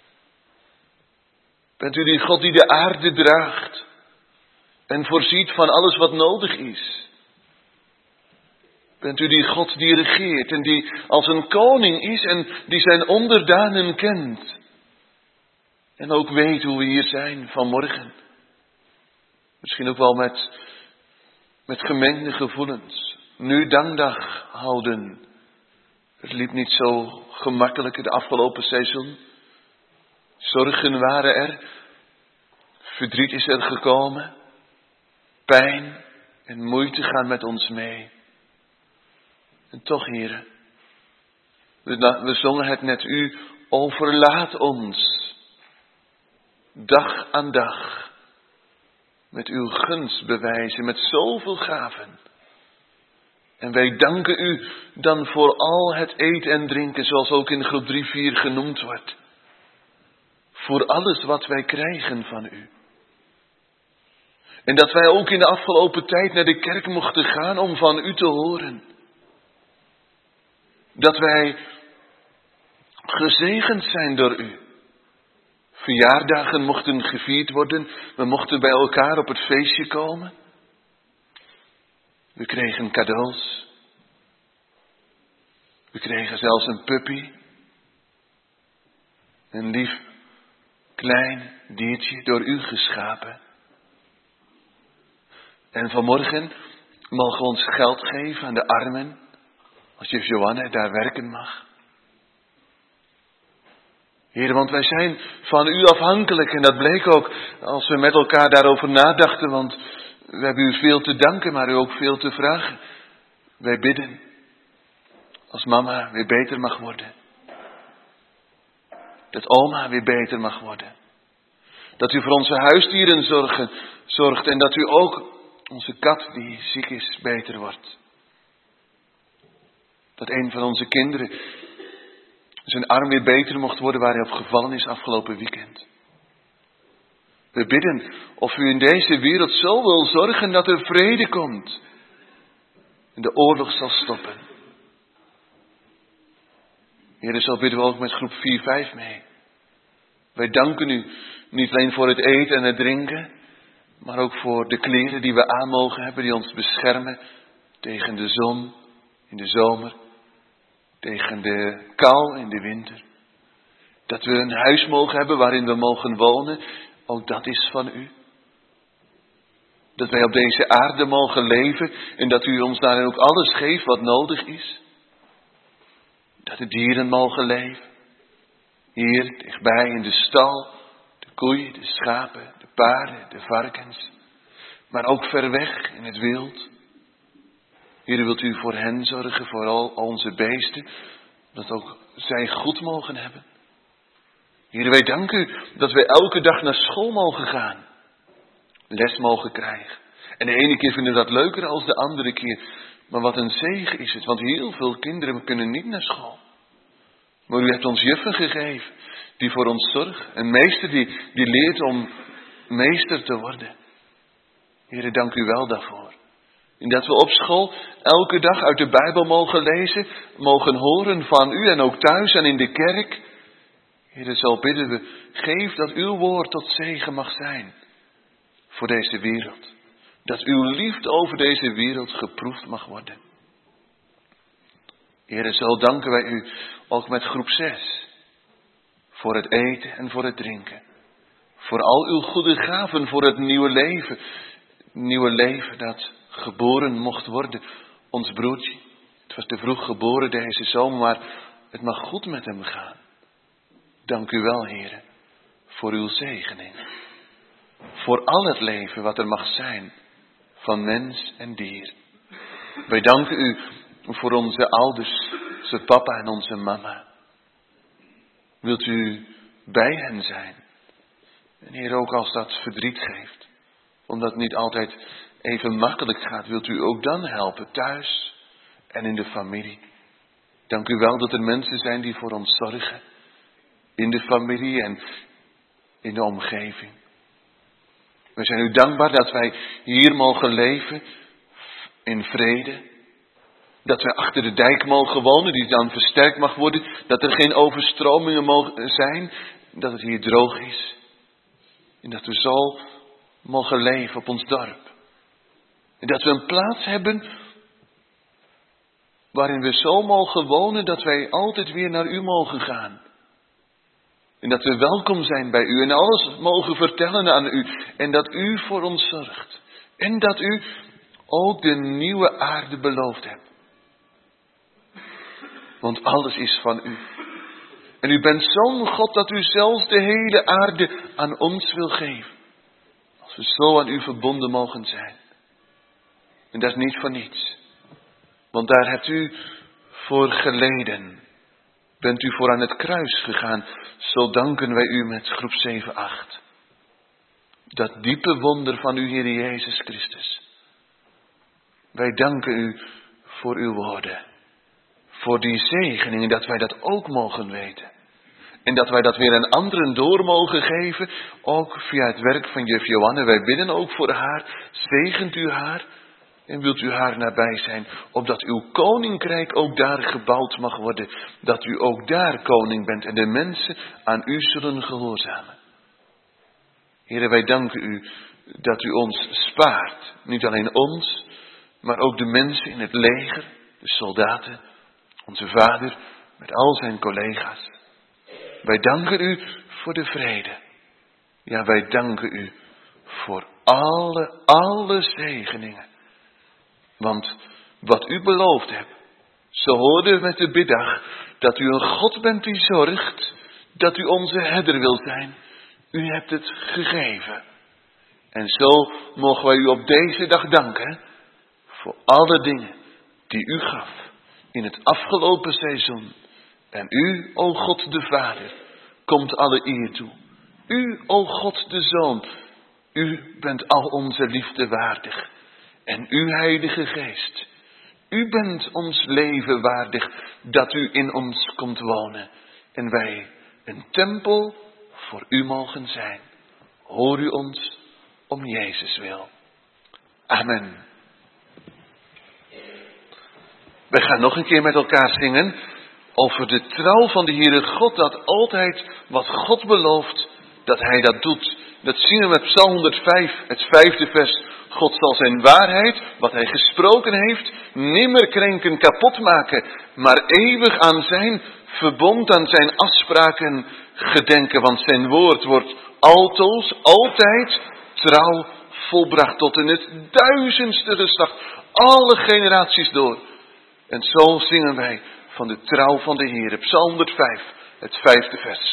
Bent U die God die de aarde draagt en voorziet van alles wat nodig is. Bent U die God die regeert en die als een koning is en die zijn onderdanen kent. En ook weet hoe we hier zijn vanmorgen. Misschien ook wel met gemengde gevoelens. Nu dankdag houden. Het liep niet zo gemakkelijk het afgelopen seizoen. Zorgen waren er. Verdriet is er gekomen. Pijn en moeite gaan met ons mee. En toch, heren, we zongen het net, U overlaat ons dag aan dag met Uw gunst bewijzen, met zoveel gaven. En wij danken U dan voor al het eten en drinken, zoals ook in groep 3-4 genoemd wordt. Voor alles wat wij krijgen van U. En dat wij ook in de afgelopen tijd naar de kerk mochten gaan om van U te horen. Dat wij gezegend zijn door U. Verjaardagen mochten gevierd worden. We mochten bij elkaar op het feestje komen. We kregen cadeaus. We kregen zelfs een puppy. Een lief, klein diertje door U geschapen. En vanmorgen mogen we ons geld geven aan de armen. Als juf Johanne daar werken mag. Heer, want wij zijn van U afhankelijk. En dat bleek ook als we met elkaar daarover nadachten. Want we hebben U veel te danken, maar U ook veel te vragen. Wij bidden. Als mama weer beter mag worden. Dat oma weer beter mag worden. Dat U voor onze huisdieren zorgt. En dat U ook onze kat die ziek is beter wordt. Dat een van onze kinderen zijn arm weer beter mocht worden waar hij op gevallen is afgelopen weekend. We bidden of U in deze wereld zo wil zorgen dat er vrede komt. En de oorlog zal stoppen. Heer, zo bidden we ook met groep 4-5 mee. Wij danken U niet alleen voor het eten en het drinken. Maar ook voor de kleren die we aan mogen hebben. Die ons beschermen tegen de zon in de zomer. Tegen de kou in de winter. Dat we een huis mogen hebben waarin we mogen wonen. Ook dat is van U. Dat wij op deze aarde mogen leven. En dat U ons daarin ook alles geeft wat nodig is. Dat de dieren mogen leven. Hier dichtbij in de stal. De koeien, de schapen, de paarden, de varkens. Maar ook ver weg in het wild. Heer, wilt U voor hen zorgen, voor al onze beesten. Dat ook zij goed mogen hebben. Heer, wij danken U dat wij elke dag naar school mogen gaan. Les mogen krijgen. En de ene keer vinden we dat leuker dan de andere keer. Maar wat een zegen is het. Want heel veel kinderen kunnen niet naar school. Maar U hebt ons juffen gegeven. Die voor ons zorgen. Een meester die leert om meester te worden. Heer, dank U wel daarvoor. En dat we op school elke dag uit de Bijbel mogen lezen. Mogen horen van U en ook thuis en in de kerk. Heer, zo bidden we. Geef dat Uw woord tot zegen mag zijn. Voor deze wereld. Dat uw liefde over deze wereld geproefd mag worden. Heere, zo danken wij u ook met groep 6. Voor het eten en voor het drinken. Voor al uw goede gaven, voor het nieuwe leven. Nieuwe leven dat geboren mocht worden. Ons broertje, het was te vroeg geboren deze zomer, maar het mag goed met hem gaan. Dank u wel, Heere, voor uw zegening. Voor al het leven wat er mag zijn, van mens en dier. Wij danken u voor onze ouders, onze papa en onze mama. Wilt u bij hen zijn? En Heer, ook als dat verdriet geeft, omdat het niet altijd even makkelijk gaat, wilt u ook dan helpen, thuis en in de familie. Dank u wel dat er mensen zijn die voor ons zorgen, in de familie en in de omgeving. We zijn u dankbaar dat wij hier mogen leven in vrede. Dat wij achter de dijk mogen wonen, die dan versterkt mag worden. Dat er geen overstromingen mogen zijn. Dat het hier droog is. En dat we zo mogen leven op ons dorp. En dat we een plaats hebben waarin we zo mogen wonen dat wij altijd weer naar u mogen gaan. En dat we welkom zijn bij u en alles mogen vertellen aan u. En dat u voor ons zorgt. En dat u ook de nieuwe aarde beloofd hebt. Want alles is van u. En u bent zo'n God dat u zelfs de hele aarde aan ons wil geven. Als we zo aan u verbonden mogen zijn. En dat is niet voor niets. Want daar hebt u voor geleden. Bent u voor aan het kruis gegaan. Zo danken wij u met groep 7-8. Dat diepe wonder van uw Heer Jezus Christus. Wij danken u voor uw woorden. Voor die zegeningen, dat wij dat ook mogen weten. En dat wij dat weer aan anderen door mogen geven. Ook via het werk van juf Johanne. Wij bidden ook voor haar. Zegent u haar. En wilt u haar nabij zijn. Opdat uw koninkrijk ook daar gebouwd mag worden. Dat u ook daar koning bent. En de mensen aan u zullen gehoorzamen. Heere, wij danken u dat u ons spaart. Niet alleen ons. Maar ook de mensen in het leger. De soldaten. Onze vader met al zijn collega's. Wij danken u voor de vrede. Ja, wij danken u voor alle zegeningen. Want wat u beloofd hebt, zo hoorden we met de biddag, dat u een God bent die zorgt, dat u onze herder wilt zijn. U hebt het gegeven. En zo mogen wij u op deze dag danken voor alle dingen die u gaf. In het afgelopen seizoen. En u, o God de Vader, komt alle eer toe. U, o God de Zoon, u bent al onze liefde waardig. En u, Heilige Geest, u bent ons leven waardig, dat u in ons komt wonen. En wij een tempel voor u mogen zijn. Hoor u ons om Jezus wil. Amen. Wij gaan nog een keer met elkaar zingen over de trouw van de Heere God, dat altijd wat God belooft, dat Hij dat doet. Dat zien we met Psalm 105, het 5e vers. God zal zijn waarheid, wat Hij gesproken heeft, nimmer krenken, kapot maken, maar eeuwig aan zijn verbond, aan zijn afspraken gedenken. Want zijn woord wordt altoos, altijd trouw volbracht tot in het 1000ste geslacht, alle generaties door. En zo zingen wij van de trouw van de Heer. Psalm 105, het 5e vers.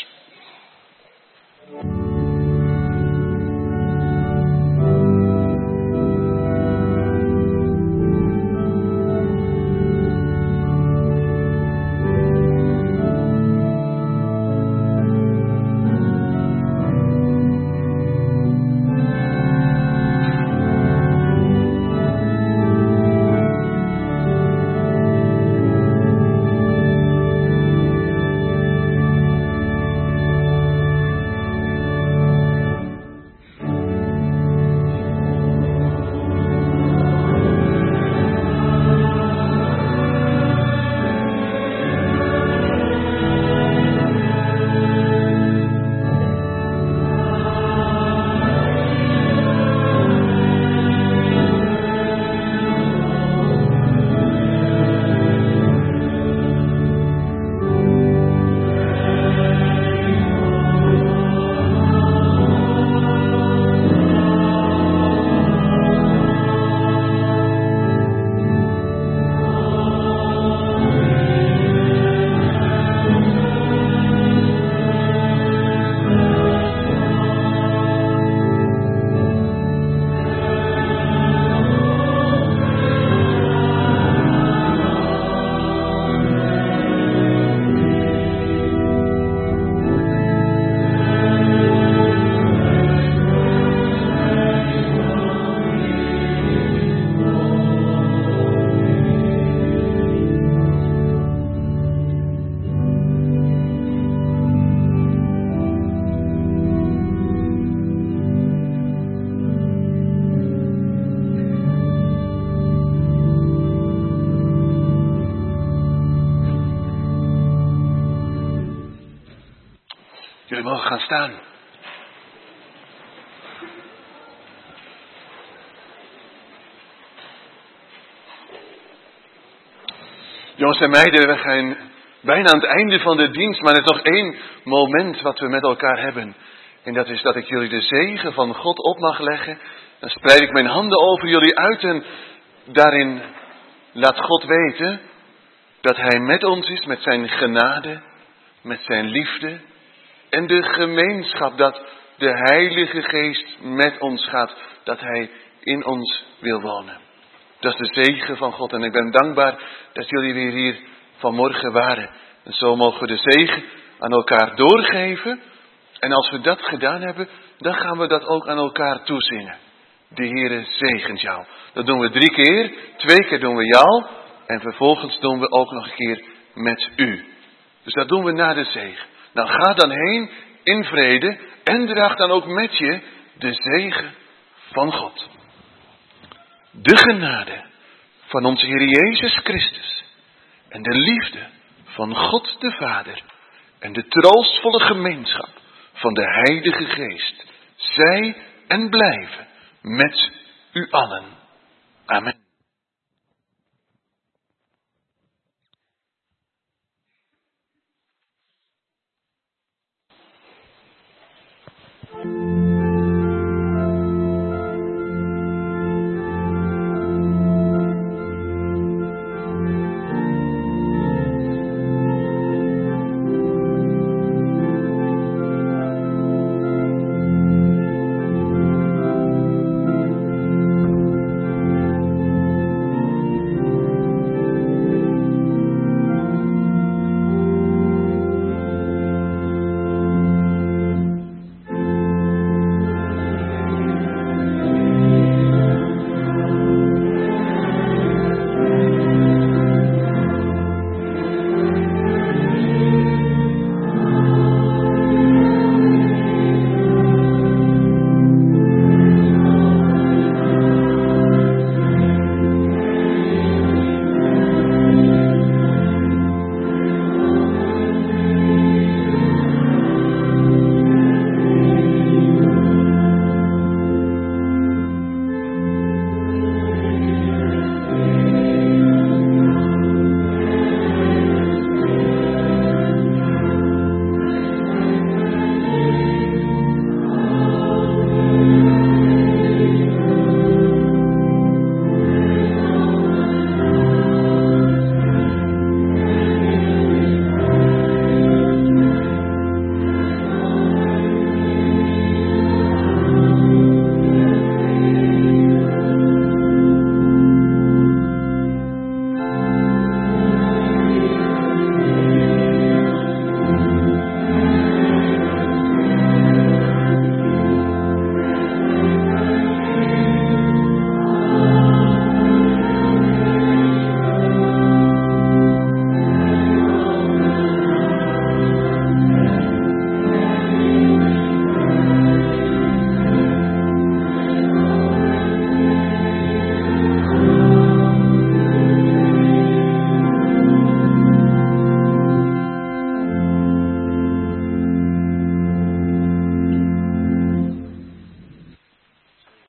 Jullie mogen gaan staan. Jongens en meiden, we gaan bijna aan het einde van de dienst, maar er is nog één moment wat we met elkaar hebben. En dat is dat ik jullie de zegen van God op mag leggen. Dan spreid ik mijn handen over jullie uit en daarin laat God weten dat Hij met ons is, met zijn genade, met zijn liefde en de gemeenschap, dat de Heilige Geest met ons gaat, dat Hij in ons wil wonen. Dat is de zegen van God en ik ben dankbaar dat jullie weer hier vanmorgen waren. En zo mogen we de zegen aan elkaar doorgeven. En als we dat gedaan hebben, dan gaan we dat ook aan elkaar toezingen. De Heere zegent jou. Dat doen we 3 keer. 2 keer doen we jou. En vervolgens doen we ook nog een keer met u. Dus dat doen we na de zegen. Nou, ga dan heen in vrede en draag dan ook met je de zegen van God. De genade van onze Heer Jezus Christus en de liefde van God de Vader en de troostvolle gemeenschap van de Heilige Geest zij en blijven met u allen. Amen.